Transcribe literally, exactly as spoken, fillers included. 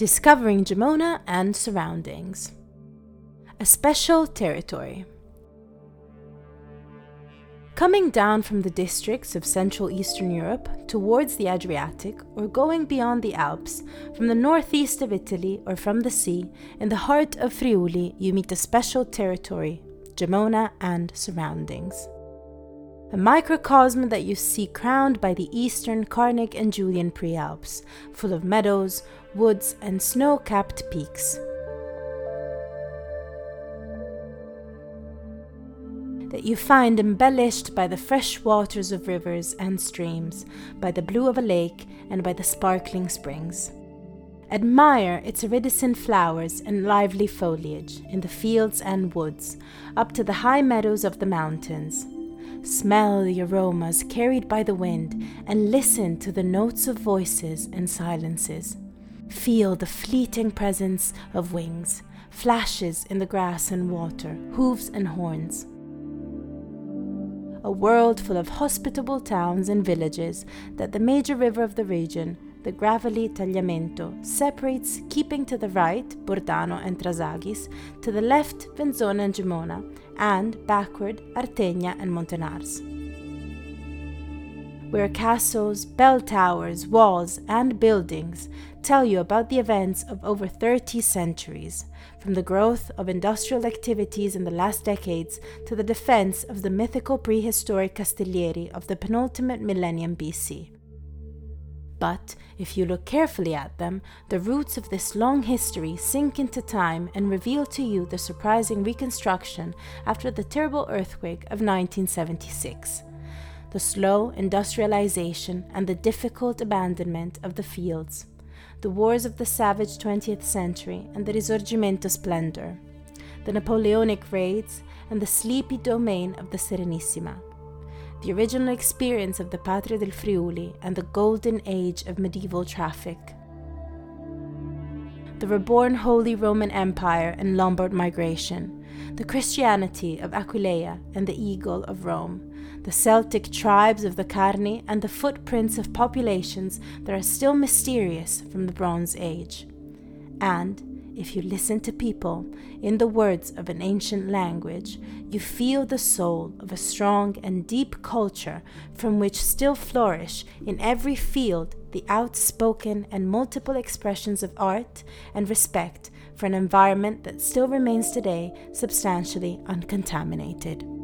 Discovering Gemona and surroundings. A special territory. Coming down from the districts of Central Eastern Europe towards the Adriatic, or going beyond the Alps, from the northeast of Italy or from the sea, in the heart of Friuli, you meet a special territory, Gemona and surroundings. A microcosm that you see crowned by the eastern Carnic and Julian Prealps, full of meadows, woods, and snow-capped peaks. That you find embellished by the fresh waters of rivers and streams, by the blue of a lake, and by the sparkling springs. Admire its iridescent flowers and lively foliage in the fields and woods, up to the high meadows of the mountains. Smell the aromas carried by the wind and listen to the notes of voices and silences. Feel the fleeting presence of wings, flashes in the grass and water, hooves and horns. A world full of hospitable towns and villages that the major river of the region, the Gravely Tagliamento, separates, keeping to the right Bordano and Trasagis, to the left Venzona and Gemona, and backward Artegna and Montenars. Where castles, bell towers, walls, and buildings tell you about the events of over thirty centuries, from the growth of industrial activities in the last decades to the defense of the mythical prehistoric Castiglieri of the penultimate millennium B C. But if you look carefully at them, the roots of this long history sink into time and reveal to you the surprising reconstruction after the terrible earthquake of nineteen seventy-six. The slow industrialization and the difficult abandonment of the fields, the wars of the savage twentieth century and the Risorgimento splendor, the Napoleonic raids and the sleepy domain of the Serenissima, the original experience of the Patria del Friuli and the golden age of medieval traffic, the reborn Holy Roman Empire and Lombard migration, the Christianity of Aquileia and the Eagle of Rome, the Celtic tribes of the Carni, and the footprints of populations that are still mysterious from the Bronze Age. And, if you listen to people, in the words of an ancient language, you feel the soul of a strong and deep culture from which still flourish in every field the outspoken and multiple expressions of art and respect for an environment that still remains today substantially uncontaminated.